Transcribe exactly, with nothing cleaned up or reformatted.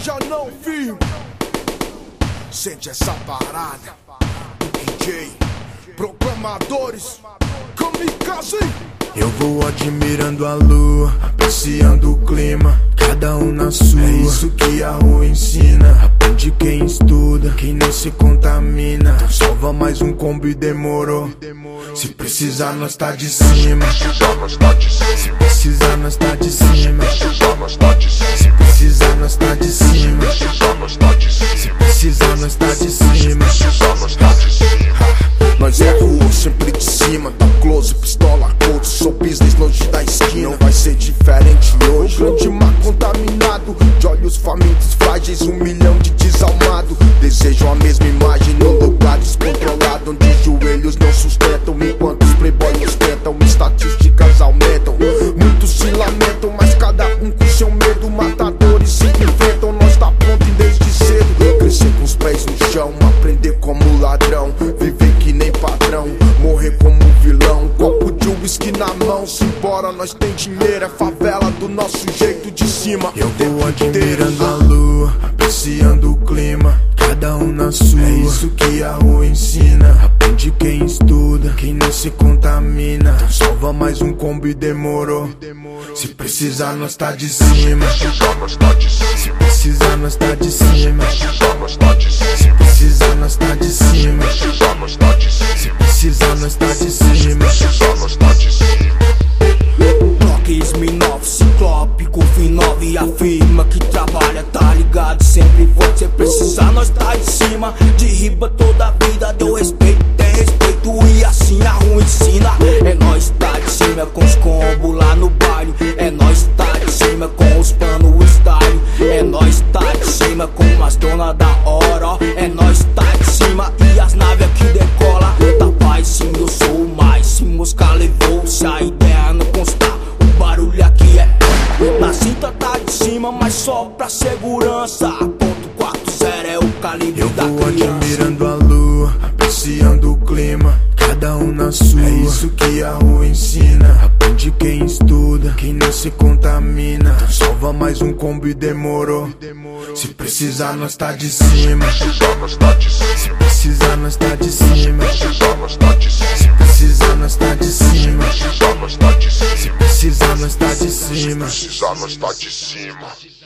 já não vi. Sente essa parada. D J, programadores, kamikaze. Eu vou admirando a lua, apreciando o clima, cada um na sua. É isso que a rua ensina. Aprende quem estuda, quem não se contamina. Então salva mais um combo e demorou. Se precisar nós tá de cima. Se precisar nós tá de cima. Se precisar nós tá de cima. Se precisar nós tá de cima. Nós é rua, sempre de cima. Tá close, pistola, coach. Sou business longe da esquina. Não vai ser diferente hoje. O grande mar contaminado, de olhos famintos, frágeis, um milhão de desalmado. Desejam a mesma imagem num lugar descontrolado, onde joelhos não sustentam, enquanto os playboys ostentam. Estatísticas aumentam, muitos se lamentam, mas cada um com seu medo. Matadores se enfrentam, nós tá pronto desde cedo. Crescer com os pés no chão, aprender como ladrão, viver que nem padrão, morrer como um vilão. Copo de whisky na mão, simbora, nós tem dinheiro. É favela do nosso jeito de cima. Eu vou admirando a lua, apreciando o clima, cada um na sua. É isso que a rua ensina. Aprende quem estuda, quem não se contamina. Então salva mais um combo e demorou. Se precisar nós tá de cima. Se precisar nós tá de cima. Se precisar nós tá de cima. Se precisar nós tá de cima. Block Smirnoff, Ciclope, Curve nove. Afirma que trabalha, tá ligado, sempre forte. Se precisar nós tá de cima. De riba toda a vida, deu respeito, tem respeito. E assim a rua ensina. É nós tá de cima com os combos lá no baile. É nós tá de cima com os panos style. É nós tá de cima com as donas da hora, ó. É nós tá de cima e as naves aqui decola. Tá paz, sim, eu sou o mais. Se mosca levou, se a ideia não constar, o barulho aqui é na cinta tá de cima, mas só pra segurança. Ponto quatro zero é o calibre Eu da vou criança. admirando a lua, apreciando o clima, cada um na sua. É isso que a rua ensina. Aprende quem estuda, quem não se contamina. Então salva mais um combo e demorou. Se precisar nós tá de cima. Se precisar nós tá de cima. Se precisar nós tá de cima. Se precisar nós tá de cima. Precisar nós tá de cima.